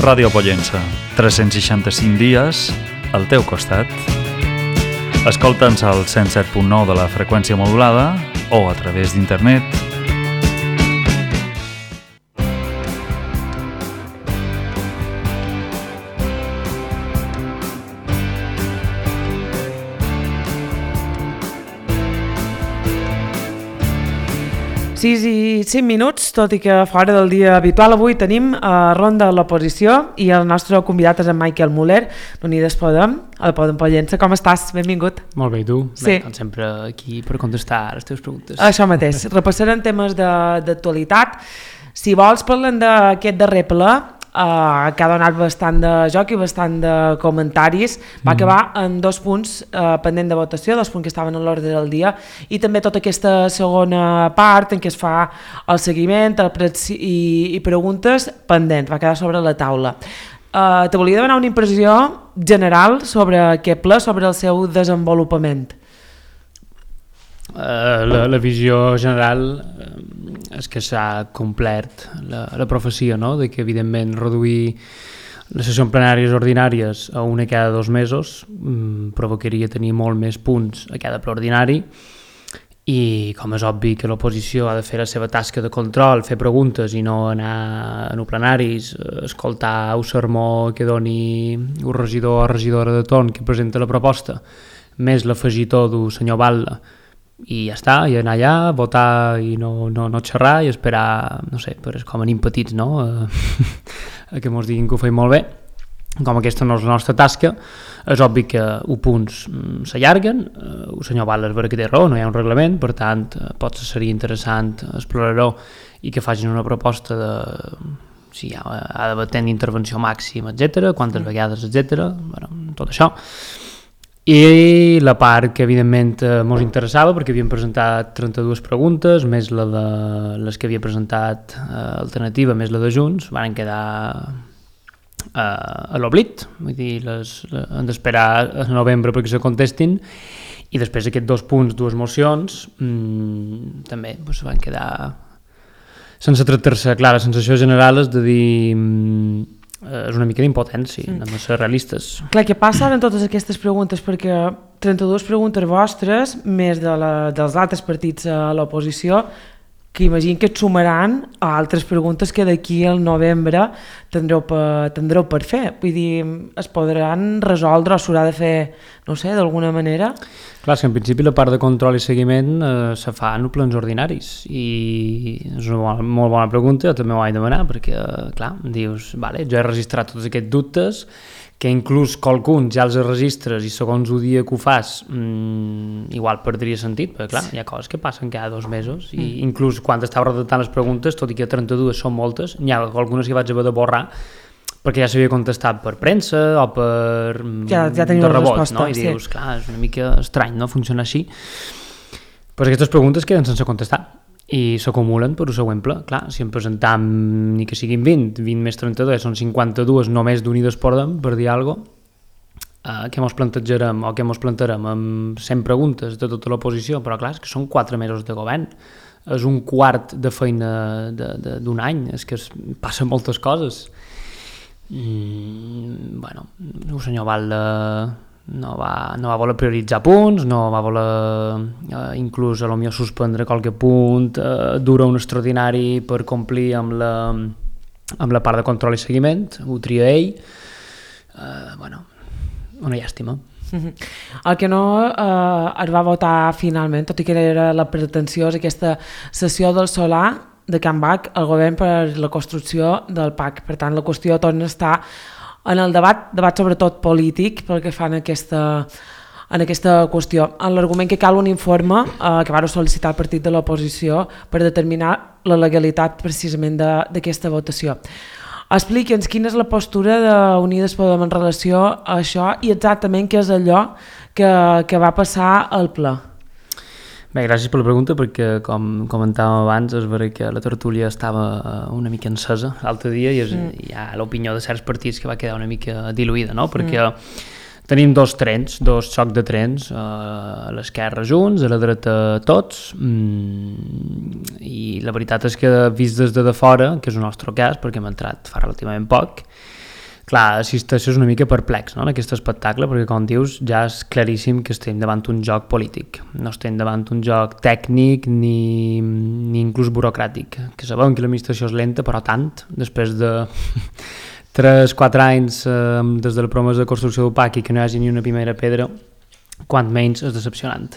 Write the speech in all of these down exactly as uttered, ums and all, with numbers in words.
Ràdio Pollença, tres-cents seixanta-cinc dies al teu costat. Escolta'ns al cent set punt nou de la freqüència modulada o a través d'internet. sis i cinc minuts, tot i que fora del dia habitual. Avui tenim a Ronda de l'Oposició i el nostre convidat és en Michael Müller, d'Unides Podem, al Podem Pollença. Com estàs? Benvingut. Molt bé, i tu? Sí. Bé, com sempre aquí per contestar les teves preguntes. Això mateix. Repassarem temes d'actualitat. Si vols, parlem d'aquest darrer ple, Uh, que ha donat bastant de joc i bastant de comentaris. Va acabar en dos punts uh, pendent de votació, dos punts que estaven a l'ordre del dia, i també tota aquesta segona part en què es fa el seguiment el pre- i, i preguntes pendents, va quedar sobre la taula. Uh, te volia demanar una impressió general sobre aquest ple, sobre el seu desenvolupament. Uh, la, la visió general uh, és que s'ha complert la, la profecia, no? De que evidentment reduir les sessions plenàries ordinàries a una cada dos mesos um, provocaria tenir molt més punts a cada ple ordinari, i com és obvi que l'oposició ha de fer la seva tasca de control, fer preguntes i no anar a no plenaris, escoltar un sermó que doni un regidor o regidora de torn que presenta la proposta, més l'afegitó d'un senyor Batlle, i ja està, i anar allà, votar i no, no, no xerrar i esperar, no sé, per, com anem petits, no? A que mos diguin que ho feim molt bé. Com aquesta no és la nostra tasca, és obvi que uns punts s'allarguen, el senyor Batlle és vera que té raó, no hi ha un reglament, per tant, potser seria interessant explorar-ho i que facin una proposta de si ha, ha d'haver temps d'intervenció màxim, etcètera, quantes vegades, etcètera, bueno, tot això. I la part que evidentment ens interessava, perquè havíem presentat trenta-dues preguntes, més la de les que havia presentat eh, alternativa, més la de Junts, van quedar eh, a l'oblit, vull dir, les, les, hem d'esperar a novembre perquè se contestin, i després aquests dos punts, dues mocions, mmm, també doncs, van quedar sense tractar-se. Clar, la sensació general és de dir... Mmm, és una mica d'impotència, mm. anem a ser realistes. Clar, què passa en totes aquestes preguntes? Perquè trenta-dues preguntes vostres, més de la, dels altres partits a l'oposició, que imagino que et sumaran a altres preguntes que d'aquí al novembre tindreu per, tindreu per fer. Vull dir, es podran resoldre o s'haurà de fer, no sé, d'alguna manera? Clar, que en principi la part de control i seguiment eh, se fa en plens ordinaris, i és una bona, molt bona pregunta, jo també ho vaig demanar, perquè, clar, dius, vale, jo he registrat tots aquests dubtes, que inclús qualcun ja els registres i segons el dia que ho fas mmm, igual perdria sentit, perquè clar, hi ha coses que passen cada dos mesos, i inclús quan estava redactant les preguntes, tot i que trenta-dues són moltes, n'hi ha algunes que vaig haver de borrar perquè ja s'havia contestat per premsa o per ja, ja de rebot, resposta, no? I sí. Dius, clar, és una mica estrany, no? Funciona així. Pues aquestes preguntes queden sense contestar i s'acumulen per un següent ple. Clar, si en presentam ni que siguin vint, vint més trenta-dos, són cinquanta-dues només d'Unides Podem, per dir alguna cosa, eh, què mos plantejarem o què mos plantarem amb cent preguntes de tota l'oposició, però clar, és que són quatre mesos de govern, és un quart de feina d'un any, és que es, passen moltes coses. Mm, bueno, el senyor Batlle no va, no va voler prioritzar punts, no va voler eh, inclús a lo millor suspendre qualque punt, eh, dura un extraordinari per complir amb la, amb la part de control i seguiment, ho tria ell, eh, bueno, una llàstima. El que no eh, es va votar finalment, tot i que era la pretensió, és aquesta sessió del solar de Can Bac al govern per la construcció del P A C. Per tant, la qüestió torna a estar en el debat, debat sobretot polític, pel que fa en aquesta, en aquesta qüestió. En l'argument que cal un informe eh, que va sol·licitar el partit de l'oposició per determinar la legalitat precisament d'aquesta votació. Expliqui'ns quina és la postura d'Unides Podem en relació a això i exactament què és allò que, que va passar al ple. Bé, gràcies per la pregunta, perquè com comentàvem abans és vera que la tertúlia estava una mica encesa l'altre dia i és, mm. hi ha l'opinió de certs partits que va quedar una mica diluïda, no? Perquè mm. tenim dos trens, dos xocs de trens, a l'esquerra Junts, a la dreta tots, mm, i la veritat és que vist des de, de fora, que és el nostre cas, perquè hem entrat fa relativament poc, Clar, assisteixes una mica perplex, no?, en aquest espectacle, perquè, com dius, ja és claríssim que estem davant un joc polític. No estem davant un joc tècnic ni, ni inclús burocràtic. Que sabem que l'administració és lenta, però tant, després de tres quatre anys eh, des de la promesa de construcció d'U P A C i que no hi hagi ni una primera pedra, quant menys és decepcionant.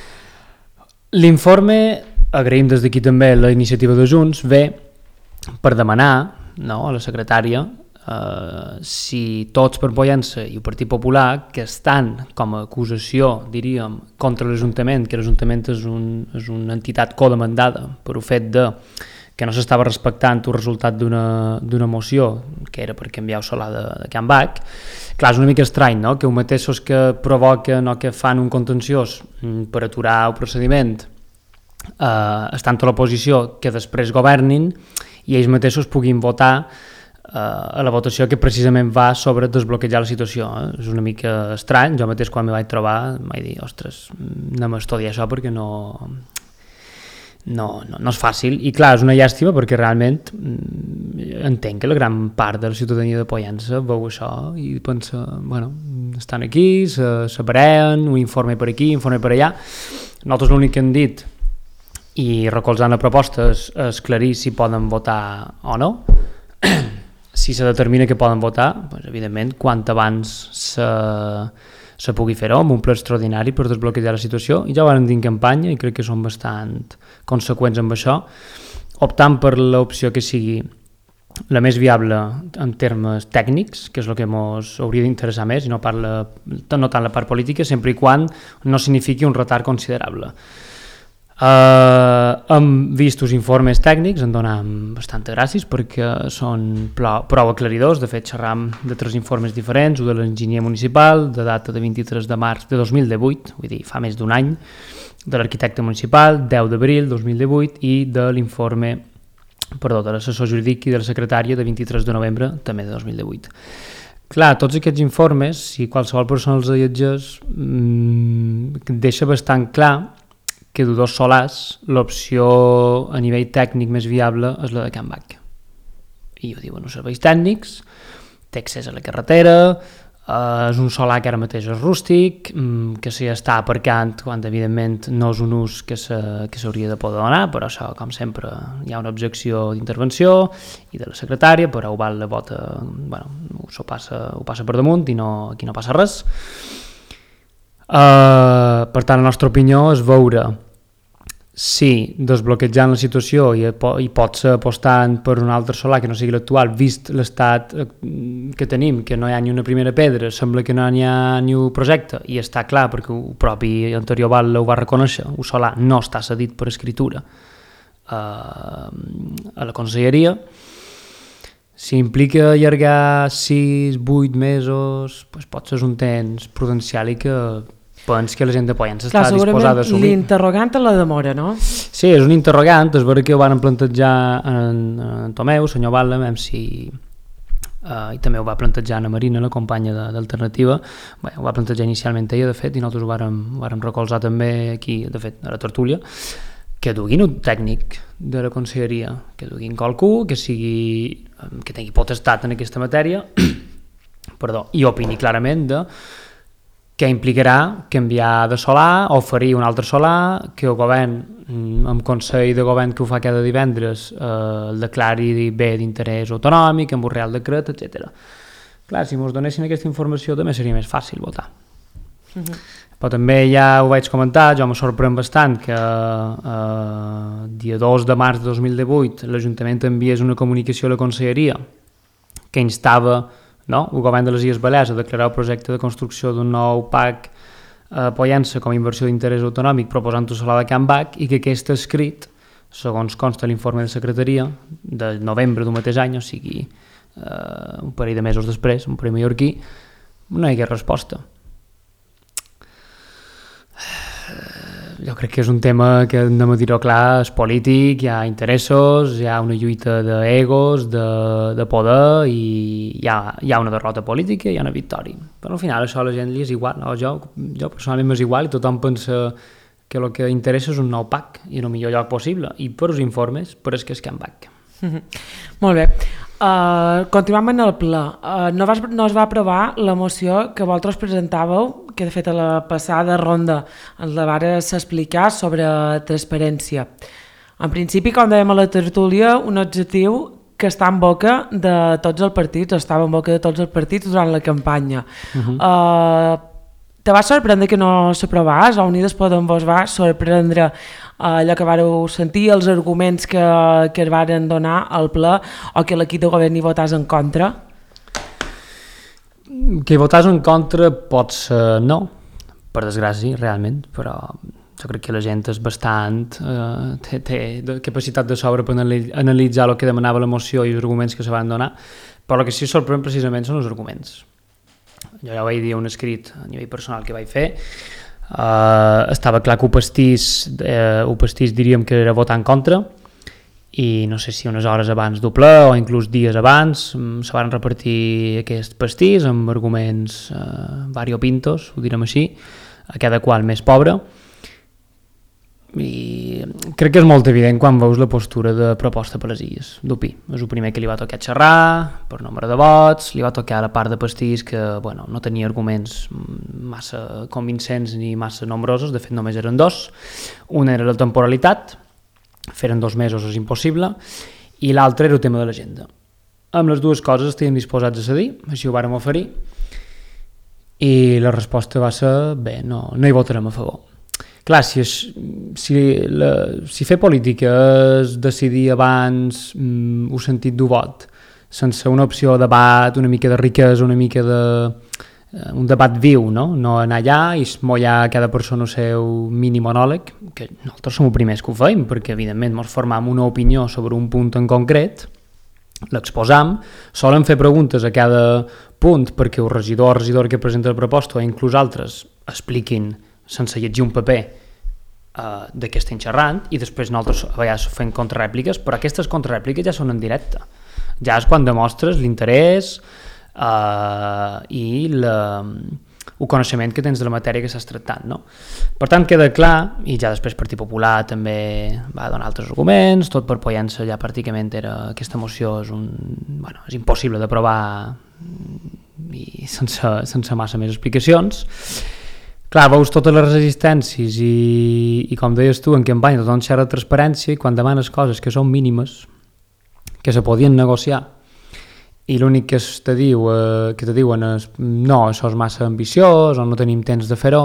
L'informe, agraïm des d'aquí també la iniciativa de Junts, ve per demanar, no, a la secretària Uh, si tots per Pollença i el Partit Popular, que estan com a acusació, diríem, contra l'Ajuntament, que l'Ajuntament és, un, és una entitat codemandada per el fet de que no s'estava respectant el resultat d'una moció, que era per canviar el solar de, de Can Bac. Clar, és una mica estrany, no?, que els mateixos que provoquen o que fan un contenciós per aturar el procediment uh, estan a l'oposició, que després governin i ells mateixos puguin votar a la votació que precisament va sobre desbloquejar la situació. Eh? És una mica estrany, jo mateix quan m'hi vaig trobar vaig dir, ostres, anem a estudiar això perquè no, no, no, no és fàcil, i clar, és una llàstima perquè realment entenc que la gran part de la ciutadania de Pollença veu això i pensa, bueno, estan aquí, se, se pareen, un informe per aquí, un informe per allà. Nosaltres l'únic que hem dit i recolzant la proposta és esclarir si poden votar o no. Si se determina que poden votar, doncs, evidentment, quant abans se, se pugui fer-ho, amb un ple extraordinari per desbloquejar la situació, i ja ho vam dir en campanya i crec que són bastant conseqüents amb això, optant per l'opció que sigui la més viable en termes tècnics, que és el que ens hauria d'interessar més, i no, parla, no tant la part política, sempre i quan no signifiqui un retard considerable. Uh, hem vist els informes tècnics, en donem bastanta gràcies perquè són prou, prou aclaridors. De fet, xerram de tres informes diferents, un de l'enginyer municipal, de data de vint-i-tres de març de dos mil divuit, vull dir, fa més d'un any, de l'arquitecte municipal, deu d'abril de dos mil divuit, i de l'informe, perdó, de l'assessor jurídic i de la secretària de vint-i-tres de novembre, també de dos mil divuit. Clar, tots aquests informes, si qualsevol persona els llegeix, mmm, deixa bastant clar que de dos solars l'opció a nivell tècnic més viable és la de Can Bac. I ho diuen els serveis tècnics, té accés a la carretera, eh, és un solar que ara mateix és rústic, que s'hi està aparcant quan evidentment no és un ús que s'hauria de poder donar, però això, com sempre, hi ha una objecció d'intervenció i de la secretària, però ho val la vota, bueno, ho passa, ho passa per damunt i no, aquí no passa res. Uh, per tant, la nostra opinió és veure si desbloquejant la situació i, i pot ser apostant per un altre solar que no sigui l'actual, vist l'estat que tenim, que no hi ha ni una primera pedra, sembla que no hi ha ni un projecte, i està clar perquè el propi anterior val ho va reconèixer, el solar no està cedit per escritura uh, a la conselleria. Si implica allargar sis vuit mesos, doncs pot ser un temps prudencial i que pens que la gent de Pollença està disposada a assumir. L'interrogant és la demora, no? Sí, és un interrogant, és vera que ho van plantejar en, en Tomeu, senyor Batlle, a si, uh, i també ho va plantejar Ana Marina, la companya d'Alternativa. Bé, ho va plantejar inicialment ella, de fet, i nosaltres ho vàrem, ho vàrem recolzar també aquí, de fet, a la tertúlia, que duguin un tècnic de la conselleria, que duguin qualcú, que sigui, que tingui potestat en aquesta matèria, perdó, i opini clarament de què implicarà canviar de solar, oferir un altre solar, que el govern, amb Consell de Govern que ho fa cada divendres, eh, el declari bé d'interès autonòmic, amb un real decret, etcètera. Clar, si ens donessin aquesta informació també seria més fàcil votar. Uh-huh. Però també ja ho vaig comentar, jo me sorprèn bastant que eh, dia dos de març de dos mil divuit l'Ajuntament enviés una comunicació a la Conselleria que instava, no, el govern de les Illes Balears a declarar el projecte de construcció d'un nou P A C a Pollença com a inversió d'interès autonòmic proposant un solar de Can Bac, i que aquest escrit, segons consta l'informe de secretaria de novembre d'un mateix any, o sigui eh, un parell de mesos després, un parell mallorquí, no hi hagués resposta. Jo crec que és un tema que anem a dir-ho clar, és polític, hi ha interessos, hi ha una lluita d'egos, de, de poder, i hi ha, hi ha una derrota política i hi ha una victòria. Però al final això a la gent li és igual, no? jo, jo personalment m'és igual, i tothom pensa que el que interessa és un nou P A C i en el millor lloc possible, i per els informes, per és que és Can Bac. Molt bé. Uh, continuem en el ple. Uh, no, vas, no es va aprovar la moció que vosaltres presentàveu, que de fet a la passada ronda ens la vares explicar sobre transparència. En principi, com dèiem a la tertúlia, un objectiu que està en boca de tots els partits, estava en boca de tots els partits durant la campanya. Uh-huh. Uh, te va sorprendre que no s'aprovàs? A Unides Podem vos va sorprendre uh, allò que vareu sentir, els arguments que, que es varen donar al ple, o que l'equip de govern hi votàs en contra? Que hi votàs en contra pot ser no, per desgràcia, realment, però jo crec que la gent és bastant, eh, té, té capacitat de sobre per analitzar el que demanava la moció i els arguments que se van donar, però el que sí sorprèn precisament són els arguments. Jo ja ho vaig dir un escrit a nivell personal que vaig fer, uh, estava clar que ho pastís, eh, ho pastís diríem que era votar en contra, i no sé si unes hores abans del ple o inclús dies abans se van repartir aquest pastís amb arguments eh, variopintos, ho direm així, a cada qual més pobre, i crec que és molt evident quan veus la postura de proposta per les illes d'U P I. És el primer que li va tocar xerrar per nombre de vots, li va tocar la part de pastís que bueno, no tenia arguments massa convincents ni massa nombrosos, de fet només eren dos. Una era la temporalitat, feren dos mesos és impossible, i l'altre era el tema de l'agenda. Amb les dues coses estiguem disposats a cedir, així ho vàrem oferir, i la resposta va ser bé, no, no hi votarem a favor. Clar, si, és, si, la, si fer política és decidir abans mm, el sentit del vot, sense una opció de debat, una mica de riquesa, una mica de... Uh, un debat viu, no? No anar allà i esmollar cada persona el seu mini monòleg, que nosaltres som els primers que ho feim, perquè evidentment ens formam una opinió sobre un punt en concret, l'exposam, solen fer preguntes a cada punt perquè el regidor o regidor que presenta la proposta o inclús altres expliquin sense llegir un paper uh, de què estem xerrant, i després nosaltres a vegades fem contrarèpliques, però aquestes contrarèpliques ja són en directe, ja és quan demostres l'interès uh, i la, el coneixement que tens de la matèria que estàs tractant, no? Per tant queda clar, i ja després Partit Popular també va donar altres arguments, tot per Pollença ja pràcticament era aquesta moció és, un, bueno, és impossible d'aprovar i sense, sense massa més explicacions. Clar, veus totes les resistències i, i com deies tu, en campanya tothom xerra de transparència i quan demanes coses que són mínimes, que se podien negociar, i l'únic que te, diu, eh, que te diuen és no, això és massa ambiciós o no tenim temps de fer-ho,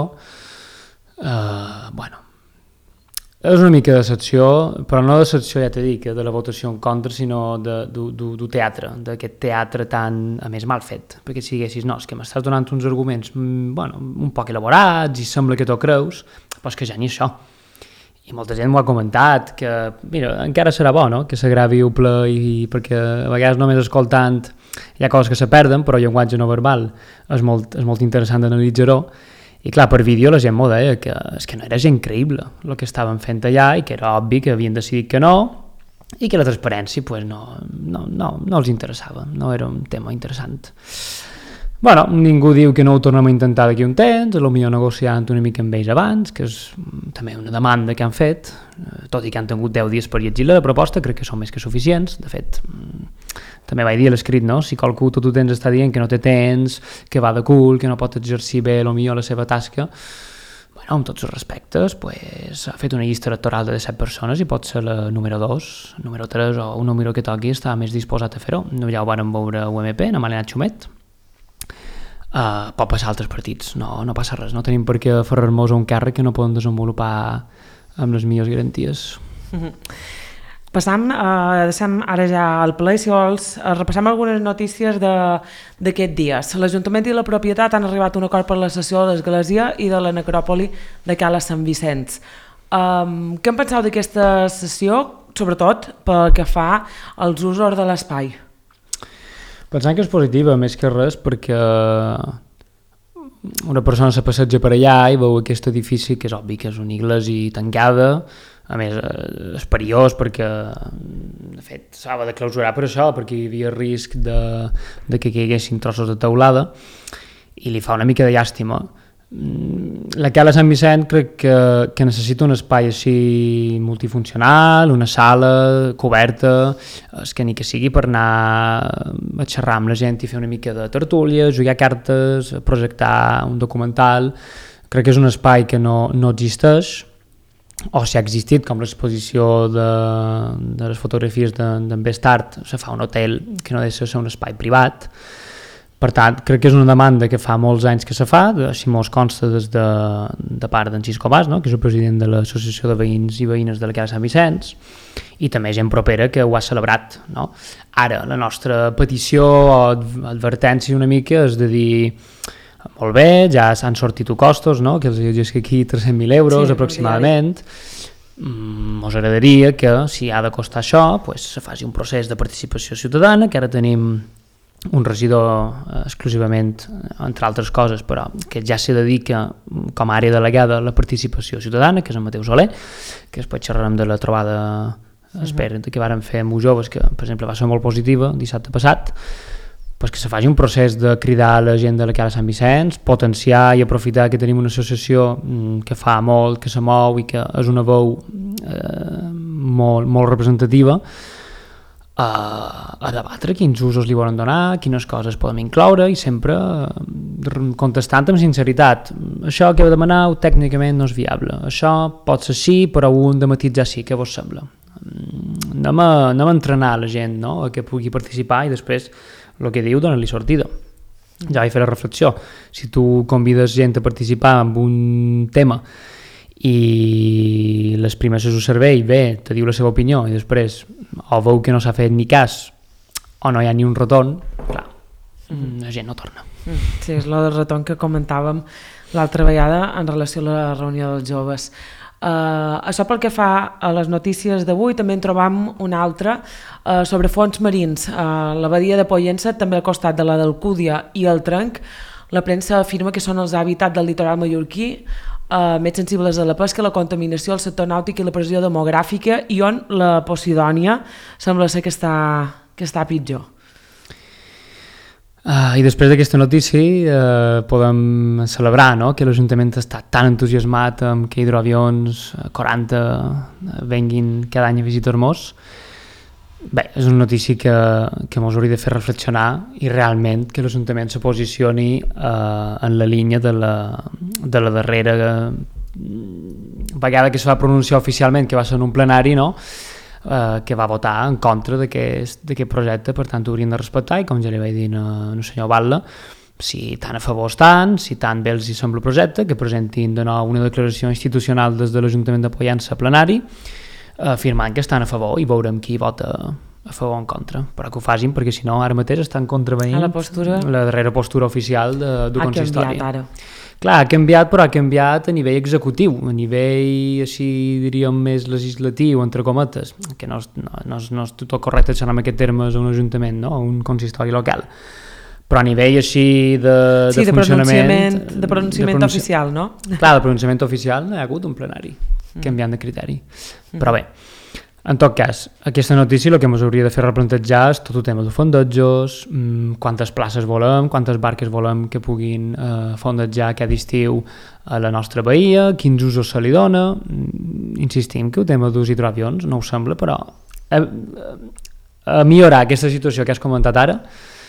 eh, bueno, és una mica de decepció, però no de decepció, ja t'he dit, de la votació en contra, sinó de, de, de, de teatre, d'aquest teatre tan, a més, mal fet, perquè si diguessis, no, és que m'estàs donant uns arguments, bueno, un poc elaborats i sembla que t'ho creus, però és que ja ni això. I molta gent m'ho ha comentat, que, mira, encara serà bo, no?, que s'agravi el ple, i, perquè a vegades només escoltant hi ha coses que se perden, però el llenguatge no verbal és molt, és molt interessant d'analitzar-ho. I clar, per vídeo la gent m'ho deia que, és que no era gent creïble el que estaven fent allà i que era obvi que havien decidit que no i que la transparència pues, no, no, no, no els interessava, no era un tema interessant. Bueno, ningú diu que no ho tornem a intentar d'aquí un temps, potser negociant una mica amb ells abans, que és també una demanda que han fet, tot i que han tingut deu dies per llegir la proposta, crec que són més que suficients. De fet, també vaig dir a l'escrit, no? Si qualcú tot el temps està dient que no té temps, que va de cul, que no pot exercir bé potser la seva tasca, bueno, amb tots els respectes, pues, ha fet una llista electoral de disset persones i pot ser la número dos, número tres o un número que toqui està més disposat a fer-ho. Ja ho vàrem veure a U M P, a Malena Xumet. Uh, pot passar a altres partits, no, no passa res, no tenim per què aferrar-nos a un càrrec que no podem desenvolupar amb les millors garanties. Mm-hmm. Passam, uh, deixem ara ja al ple, si vols, uh, repassem algunes notícies d'aquest dies. L'Ajuntament i la propietat han arribat a un acord per la cessió de l'església i de la necròpoli de Cala Sant Vicenç. Um, què en penseu d'aquesta cessió, sobretot pel que fa als usos de l'espai? Pensant que és positiva, més que res, perquè una persona se passeja per allà i veu aquest edifici, que és obvi que és una iglesia tancada, a més és perillós perquè, de fet, s'ha de clausurar per això, perquè hi havia risc de, de que caiguessin trossos de teulada, i li fa una mica de llàstima La Cala Sant Vicent crec que, que necessita un espai així multifuncional, una sala coberta, és que ni que sigui per anar a xerrar amb la gent i fer una mica de tertúlia, jugar cartes, projectar un documental. Crec que és un espai que no, no existeix, o si ha existit, com l'exposició de, de les fotografies d'en Best Art, se fa un hotel que no deixa de ser un espai privat. Per tant, crec que és una demanda que fa molts anys que se fa, així mos consta des de, de part d'en Xisco Bas, no? Que és el president de l'Associació de Veïns i Veïnes de la Cala Sant Vicenç, i també gent propera que ho ha celebrat. No? Ara, la nostra petició o advertència una mica és de dir, molt bé, ja s'han sortit costos, no? Que els dius que aquí tres-cents mil euros sí, aproximadament, mm, mos agradaria que si ha de costar això, pues, se faci un procés de participació ciutadana, que ara tenim un regidor eh, exclusivament, entre altres coses, però que ja se dedica com a àrea delegada a la participació ciutadana, que és en Mateu Soler, que després xerrarem de la trobada uh-huh. espera, que vàrem fer amb joves, que per exemple va ser molt positiva dissabte passat, pues que se faci un procés de cridar a la gent de la Cala Sant Vicenç, potenciar i aprofitar que tenim una associació mm, que fa molt, que se mou i que és una veu eh, molt, molt representativa, a, a debatre quins usos li volen donar, quines coses podem incloure i sempre contestant amb sinceritat. Això que heu demanat tècnicament no és viable, això pot ser sí, però ho hem de matitzar sí, què vos sembla? Anem a, anem a entrenar la gent, no? A que pugui participar i després el que diu dona-li sortida. Ja vaig fer la reflexió, si tu convides gent a participar en un tema i les primeres us servei, bé, te diu la seva opinió i després o veu que no s'ha fet ni cas o no hi ha ni un retorn, clar, mm. la gent no torna. Sí, és el del retorn que comentàvem l'altra vegada en relació a la reunió dels joves. Uh, això pel que fa a les notícies d'avui, també en trobam una altra uh, sobre fons marins. Uh, la badia de Pollença, també al costat de la d'Alcúdia i el Trenc, la premsa afirma que són els hàbitats del litoral mallorquí Uh, més sensibles a la pesca, la contaminació, el sector nàutic i la pressió demogràfica, i on la Posidònia sembla ser que està, que està pitjor. Uh, I després d'aquesta notícia uh, podem celebrar, no?, que l'Ajuntament està tan entusiasmat amb que hidroavions quaranta venguin cada any a visitar-nos. Bé, és una notícia que, que ens hauria de fer reflexionar i realment que l'Ajuntament se posicioni eh, en la línia de la, de la darrera vegada que es va pronunciar oficialment, que va ser en un plenari, no?, eh, que va votar en contra d'aquest projecte, per tant ho haurien de respectar i com ja li vaig dir al senyor Batlle, si tan a favor estan, si tan bé els hi sembla el projecte, que presentin de nou una declaració institucional des de l'Ajuntament de Pollença a plenari, afirmant que estan a favor i veurem qui vota a favor o en contra, però que ho facin perquè si no ara mateix estan contraveint la, postura... la darrera postura oficial de, de consistori. Ha canviat ara. Clar, ha canviat, però ha canviat a nivell executiu, a nivell així diríem més legislatiu, entre cometes, que no és, no, no és, no és tot correcte xerrar amb aquests termes a un ajuntament, no? A un consistori local. Però a nivell així de, sí, de, de funcionament... De pronunciament pronunci... oficial, no? Clar, de pronunciament oficial no hi ha hagut un plenari mm. canviant de criteri. Mm. Però bé, en tot cas, aquesta notícia el que ens hauria de fer replantejar és tot el tema de fondejos, quantes places volem, quantes barques volem que puguin eh, fondejar aquest estiu a la nostra bahia, quins usos se li dona. Insistim que el tema dels hidroavions no ho sembla, però a, a millorar aquesta situació que has comentat ara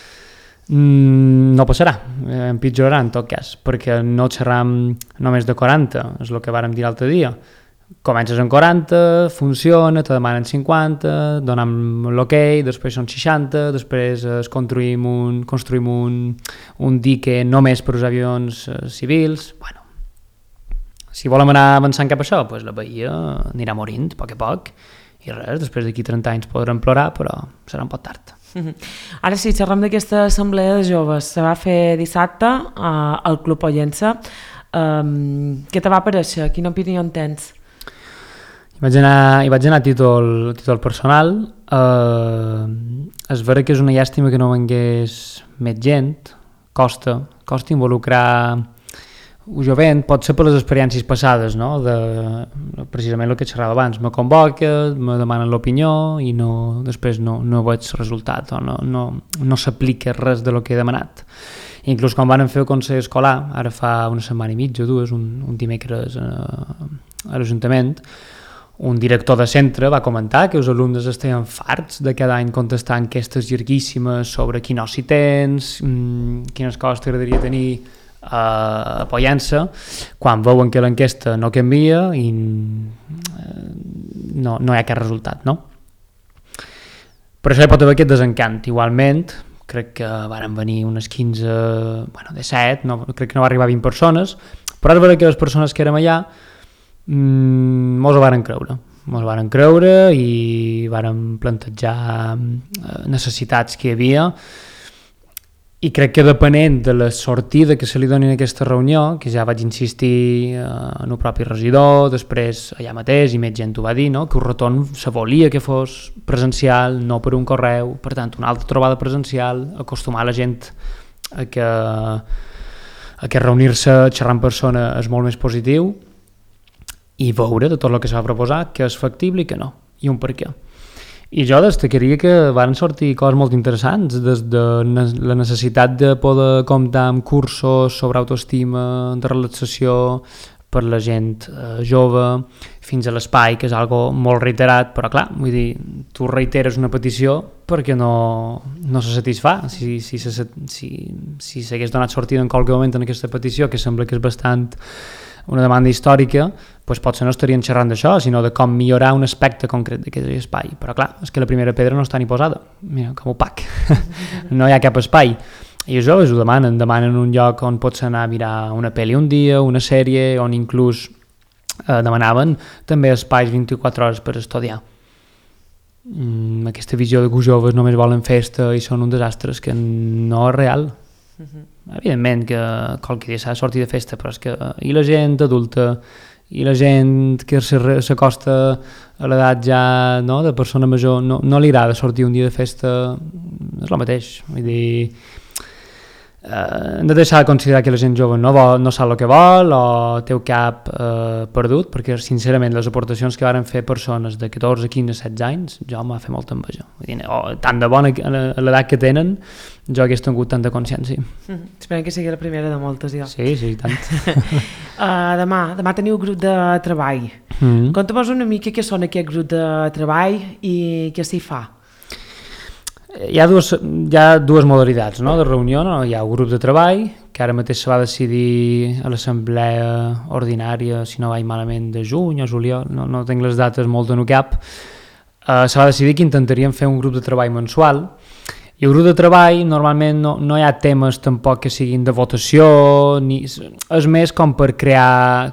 no passarà, empitjorarà en tot cas, perquè no xerram només de quaranta, és el que vàrem dir l'altre dia. Comences en quaranta, funciona, te demanen cinquanta, donem l'ok, després són seixanta, després es construïm un, construïm un, un dique només per als avions eh, civils. Bueno, si volem anar avançant cap a això, doncs la bahia anirà morint a poc a poc i res, després d'aquí trenta anys podrem plorar, però serà un poc tard. Ara sí, xerrem d'aquesta assemblea de joves. Se va fer dissabte uh, al Club Pollença. Um, què te va aparèixer? Quina opinió en tens? Hi vaig anar, hi vaig anar a títol, a títol personal. Uh, és vera que és una llàstima que no vengués més gent. Costa, costa involucrar el jovent, pot ser per les experiències passades, no? De, precisament el que xerrava abans, me convoca, me demanen l'opinió i no, després no, no veig resultat o no, no, no s'aplica res de lo que he demanat. Inclús quan van fer el Consell Escolar, ara fa una setmana i mitja o dues, un, un dimecres a, a l'Ajuntament, un director de centre va comentar que els alumnes estaven farts de cada any contestar enquestes llarguíssimes sobre quin oci tens, mmm, quines coses t'agradaria tenir uh, apoyant-se, quan veuen que l'enquesta no canvia i uh, no, no hi ha cap resultat, no? Per això hi pot haver aquest desencant. Igualment, crec que van venir unes quinze, bueno, disset, no, crec que no va arribar a vint persones, però és veritat que les persones que érem allà Mm, mos ho varen creure mos ho varen creure i varen plantejar necessitats que hi havia, i crec que depenent de la sortida que se li doni en aquesta reunió, que ja vaig insistir eh, en el propi regidor, després allà mateix i més gent ho va dir, no? Que el retorn se volia que fos presencial, no per un correu, per tant una altra trobada presencial, acostumar la gent a que, a que reunir-se, xerrar en persona és molt més positiu, i veure de tot el que s'ha proposat que és factible i que no, i un per què. I jo destacaria que van sortir coses molt interessants, des de la necessitat de poder comptar amb cursos sobre autoestima, de relaxació per la gent eh, jove, fins a l'espai, que és algo molt reiterat, però clar, vull dir, tu reiteres una petició perquè no, no se satisfà. Si, si, si, si, si s'hagués donat sortida en qualque moment en aquesta petició, que sembla que és bastant una demanda històrica, doncs potser no estarien xerrant d'això, sinó de com millorar un aspecte concret d'aquest espai. Però clar, és que la primera pedra no està ni posada, mira, com opac, no hi ha cap espai. I els joves ho demanen, demanen un lloc on pots anar a mirar una pel·li un dia, una sèrie, on inclús eh, demanaven també espais vint-i-quatre hores per estudiar. Mm, aquesta visió de que els joves només volen festa i són un desastre, que no és real. Uh-huh. Evidentment que qualque dia s'ha de sortir de festa, però és que i la gent adulta i la gent que s'acosta a l'edat ja, no, de persona major, no, no li agrada sortir un dia de festa, és el mateix. Vull dir, eh, hem de deixar de considerar que la gent jove no, vol, no sap el que vol o té el cap eh, perdut, perquè sincerament les aportacions que varen fer persones de catorze, quinze, setze anys, jo m'ha fet molta enveja. Vull dir, oh, tant de bona a l'edat que tenen, jo hagués tingut tanta consciència. Mm, esperem que sigui la primera de moltes, ja. Sí, sí, tant. uh, demà, demà teniu grup de treball. Mm-hmm. Conta'm una mica què són aquest grup de treball i què s'hi fa. Hi ha dues, hi ha dues modalitats, no?, de reunió, no? Hi ha un grup de treball, que ara mateix se va decidir a l'assemblea ordinària, si no vaig malament, de juny o juliol, no, no tinc les dates molt en el cap. Uh, se va decidir que intentaríem fer un grup de treball mensual, i el grup de treball normalment no, no hi ha temes tampoc que siguin de votació, ni, és més com per crear,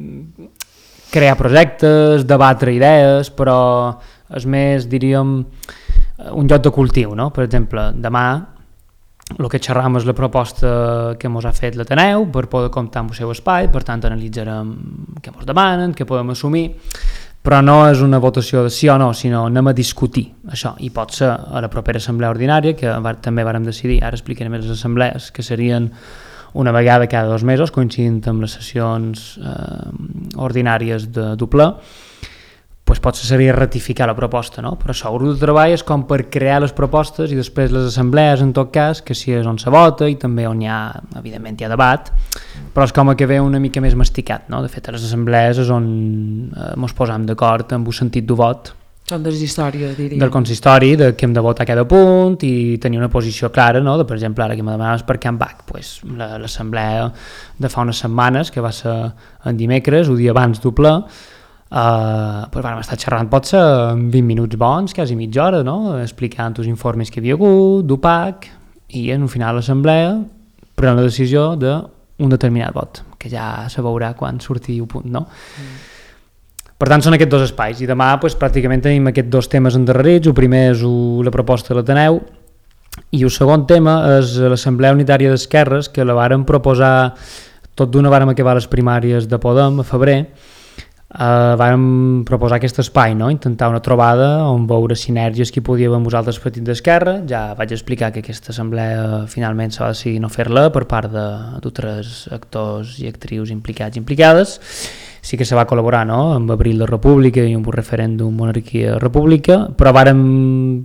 crear projectes, debatre idees, però és més, diríem, un lloc de cultiu, no? Per exemple, demà el que xerram és la proposta que ens ha fet l'Ateneu per poder comptar amb el seu espai, per tant analitzarem què ens demanen, què podem assumir, però no és una votació de sí o no, sinó anem a discutir això, i pot ser a la propera assemblea ordinària, que va, també vàrem decidir, ara explicarem les assemblees, que serien una vegada cada dos mesos, coincidint amb les sessions eh, ordinàries de doble, doncs potser seria ratificar la proposta, no? Però això, el grup de treball és com per crear les propostes i després les assemblees, en tot cas, que sí és on se vota i també on hi ha, evidentment, hi ha debat, però és com que ve una mica més masticat, no? De fet, a les assemblees és on eh, mos posam d'acord amb el sentit del vot. Són des històries, diria. Del consistori, de que hem de votar cada punt i tenir una posició clara, no? De, per exemple, ara que me demanaves per Can Bac, pues, l'assemblea de fa unes setmanes, que va ser en dimecres, un dia abans del ple, Uh, pues vam estar xerrant potser vint minuts bons, quasi mitja hora, no? Explicant els informes que hi havia hagut, d'U P A C, i en un final l'assemblea pren la decisió d'un determinat vot, que ja se veurà quan surti el punt, no? Mm. Per tant, són aquests dos espais, i demà pues, pràcticament tenim aquests dos temes endarrerits. El primer és la proposta de l'Ateneu, i el segon tema és l'Assemblea Unitària d'Esquerres, que la vàrem proposar, tot d'una vàrem acabar les primàries de Podem a febrer. Uh, vàrem proposar aquest espai, no? Intentar una trobada on veure sinergies que hi podia haver amb vosaltres partits d'esquerra. Ja vaig explicar que aquesta assemblea finalment s'ha de decidir no fer-la per part de d'altres actors i actrius implicats i implicades. Sí que se va col·laborar, no?, amb Abril de República i amb un referèndum monarquia-república, però vàrem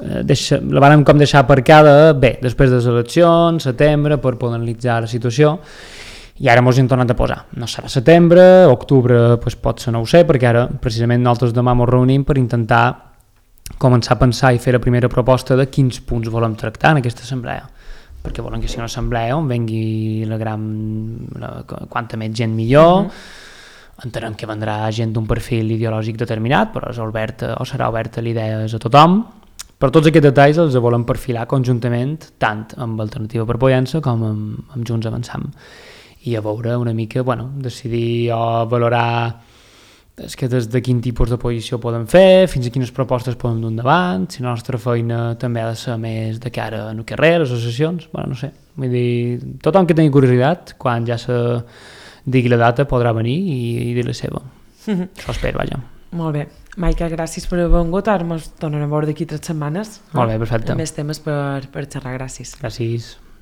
deixa, la vàrem com deixar aparcada, bé, després de les eleccions, setembre, per poder analitzar la situació, i ara mos hi hem tornat a posar. No serà setembre, octubre pues, pot ser, no ho sé, perquè ara precisament nosaltres demà ens reunim per intentar començar a pensar i fer la primera proposta de quins punts volem tractar en aquesta assemblea, perquè volem que sigui una assemblea on vengui la gran, la, quanta més gent millor, uh-huh. entenem que vendrà gent d'un perfil ideològic determinat, però és oberta, o serà oberta l'idees a tothom. Per tots aquests detalls els volem perfilar conjuntament tant amb Alternativa per Pollença com amb, amb Junts Avançam, i a veure una mica, bueno, decidir o valorar és que des de quin tipus de posició podem fer, fins a quines propostes podem dur endavant, si la nostra feina també ha de ser més de cara en el carrer, les associacions, bueno, no sé, vull dir, tothom que tingui curiositat, quan ja se digui la data podrà venir i, i dir la seva. Mm-hmm. Això espero, vaja. Molt bé. Maica, gràcies per haver vingut, ara ens tornarem a veure d'aquí tres setmanes. Molt bé, perfecte. Més temes per, per xerrar, gràcies. Gràcies.